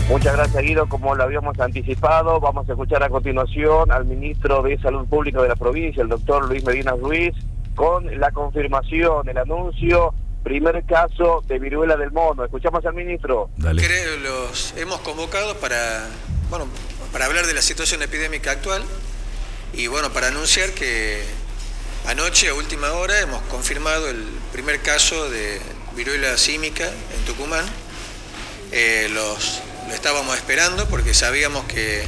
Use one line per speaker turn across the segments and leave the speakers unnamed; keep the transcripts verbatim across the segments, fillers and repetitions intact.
Muchas gracias, Guido. Como lo habíamos anticipado, vamos a escuchar a continuación al ministro de Salud Pública de la provincia, el doctor Luis Medina Ruiz, con la confirmación, el anuncio, primer caso de viruela del mono. Escuchamos al ministro.
Dale. Creo los hemos convocado para, bueno, para hablar de la situación epidémica actual y bueno, para anunciar que anoche a última hora hemos confirmado el primer caso de viruela símica en Tucumán. Eh, los Lo estábamos esperando porque sabíamos que eh,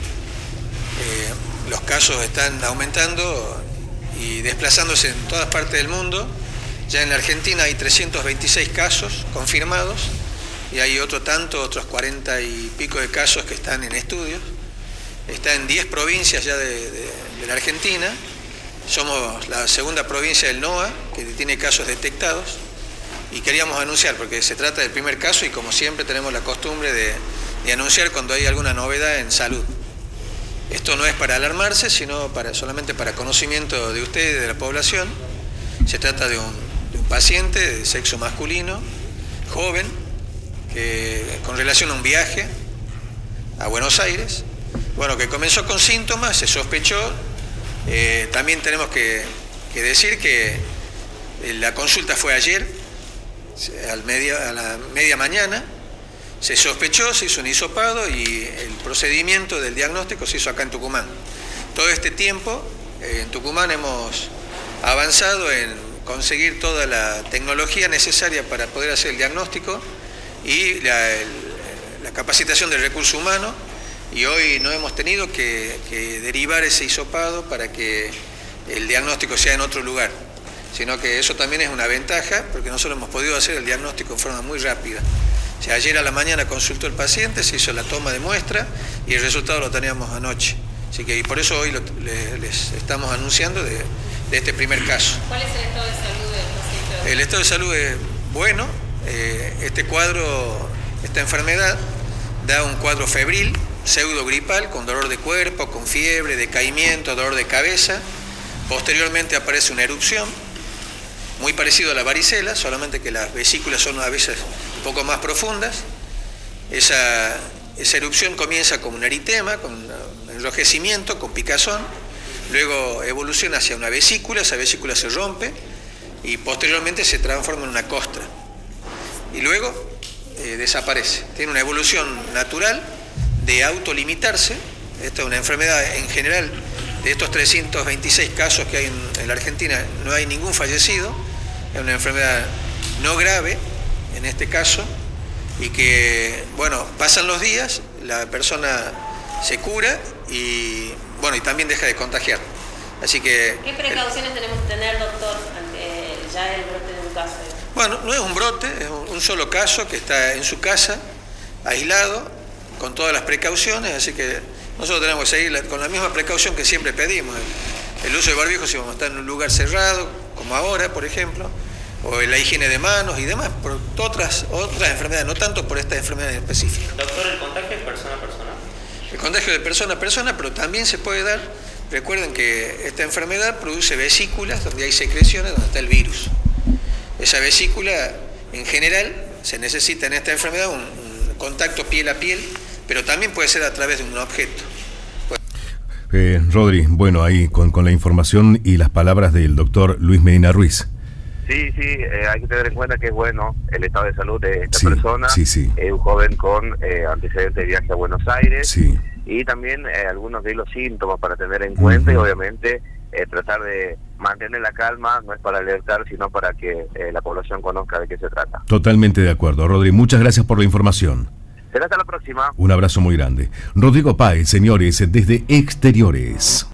los casos están aumentando y desplazándose en todas partes del mundo. Ya en la Argentina hay trescientos veintiséis casos confirmados y hay otro tanto, otros cuarenta y pico de casos que están en estudios. Está en diez provincias ya de, de, de la Argentina. Somos la segunda provincia del NOA que tiene casos detectados y queríamos anunciar porque se trata del primer caso y como siempre tenemos la costumbre de de anunciar cuando hay alguna novedad en salud. Esto no es para alarmarse, sino para, solamente para conocimiento de ustedes y de la población. Se trata de un, de un paciente de sexo masculino, joven, que, con relación a un viaje a Buenos Aires, bueno, que comenzó con síntomas, se sospechó. Eh, también tenemos que, que decir que la consulta fue ayer, al media, a la media mañana. Se sospechó, se hizo un hisopado y el procedimiento del diagnóstico se hizo acá en Tucumán. Todo este tiempo eh, en Tucumán hemos avanzado en conseguir toda la tecnología necesaria para poder hacer el diagnóstico y la, el, la capacitación del recurso humano y hoy no hemos tenido que, que derivar ese hisopado para que el diagnóstico sea en otro lugar, sino que eso también es una ventaja porque nosotros hemos podido hacer el diagnóstico en forma muy rápida. O sea, ayer a la mañana consultó el paciente, se hizo la toma de muestra y el resultado lo teníamos anoche. Así que y por eso hoy lo, le, les estamos anunciando de, de este primer caso.
¿Cuál es el estado de salud del paciente?
El estado de salud es bueno. Eh, este cuadro, esta enfermedad da un cuadro febril, pseudogripal, con dolor de cuerpo, con fiebre, decaimiento, dolor de cabeza. Posteriormente aparece una erupción, muy parecido a la varicela, solamente que las vesículas son a veces un poco más profundas. Esa, esa erupción comienza con un eritema, con un enrojecimiento, con picazón, luego evoluciona hacia una vesícula, esa vesícula se rompe y posteriormente se transforma en una costra y luego eh, desaparece. Tiene una evolución natural de autolimitarse. Esta es una enfermedad en general, de estos trescientos veintiséis casos que hay en, en la Argentina, no hay ningún fallecido. Es una enfermedad no grave, en este caso, y que, bueno, pasan los días, la persona se cura y, bueno, y también deja de contagiar. Así que...
¿Qué precauciones el, tenemos que tener, doctor, ante ya el brote de un caso?
Bueno, no es un brote, es un solo caso que está en su casa, aislado, con todas las precauciones, así que nosotros tenemos que seguir la, con la misma precaución que siempre pedimos. El, el uso de barbijo si vamos a estar en un lugar cerrado, como ahora, por ejemplo, o la higiene de manos y demás, por otras, otras enfermedades, no tanto por esta enfermedad específica.
Doctor, ¿el contagio es persona a persona?
El contagio de persona a persona, pero también se puede dar, recuerden que esta enfermedad produce vesículas donde hay secreciones, donde está el virus. Esa vesícula, en general, se necesita en esta enfermedad un, un contacto piel a piel, pero también puede ser a través de un objeto.
Eh, Rodri, bueno, ahí con, con la información y las palabras del doctor Luis Medina Ruiz.
Sí, sí, eh, hay que tener en cuenta que es bueno el estado de salud de esta
sí,
persona,
sí, sí.
Eh, un joven con eh, antecedentes de viaje a Buenos Aires,
sí.
y también eh, algunos de los síntomas para tener en cuenta, uh-huh. y obviamente eh, tratar de mantener la calma, no es para alertar, sino para que eh, la población conozca de qué se trata.
Totalmente de acuerdo, Rodri, muchas gracias por la información.
Será hasta la próxima.
Un abrazo muy grande. Rodrigo Páez, señores, desde Exteriores.